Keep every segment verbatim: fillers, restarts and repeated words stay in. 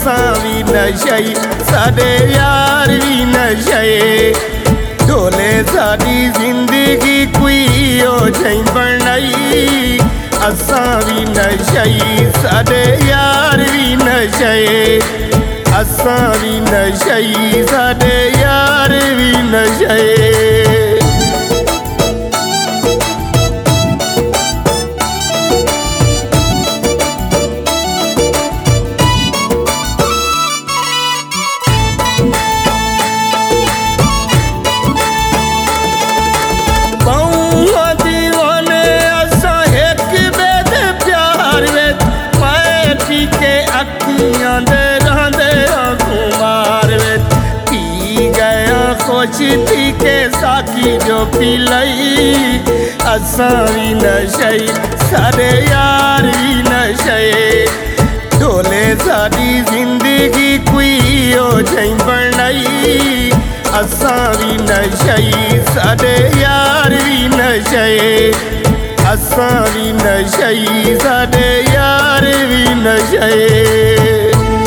असां भी नशई साडे यार भी नशे ढोले साडी जिंदगी कोई हो जई बनई असां भी नशई साडे यार भी नशे असां भी नशई साडे यार भी नशे। खुशी के साकी जो पिलई असां भी नशई साडे यार भी नशे ढोले साडी जिंदगी कोई हो जई बनई असां भी नशई साडे यार भी नशे असां भी नशई साडे यार भी नशे।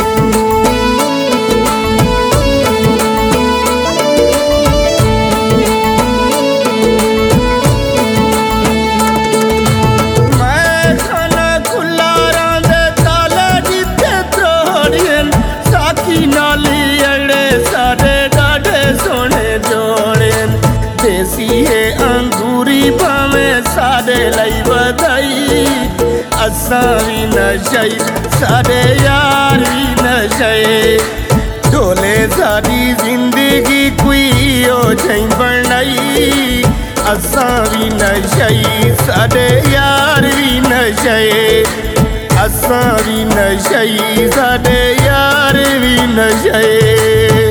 अंगूरी भावें साडे लई बधाई असां भी नशई साडे यार भी नशे ढोले साडी जिंदगी कोई हो जई बनई असां भी नशई साडे यार भी नशे असां भी नशई साडे यार भी नशे।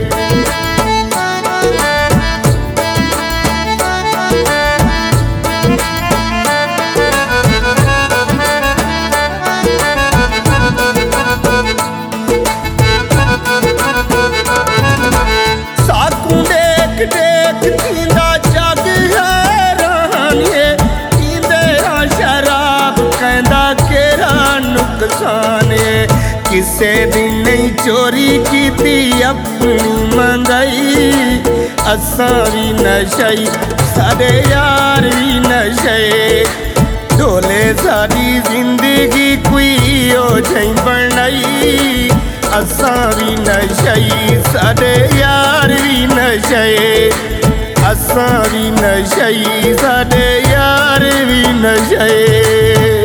किसे दिन नहीं चोरी की थी अपनी मंगई असां भी नशई साडे यार भी नशे ढोले साडी जिंदगी कोई हो जई बनई असां भी नशई साडे यार भी नशे असां भी नशई साडे यार भी नशे।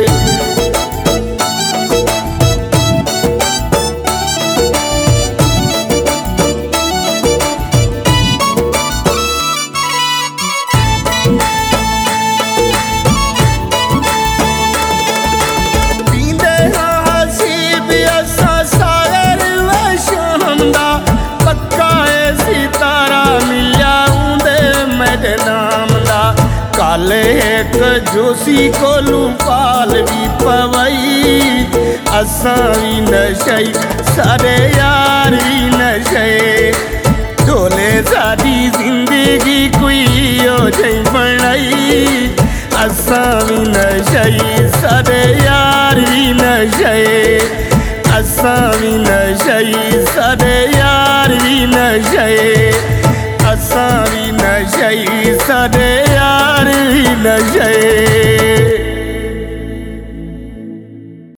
काले एक जोशी कोलू पाल भी पवई असां भी नशई साडे यार भी नशे ढोले साडी जिंदगी कोई हो जई बनई असां भी नशई साडे यार भी नशे असां भी नशई साडे यार भी नशे असां भी नशई साडे यार भी नशे।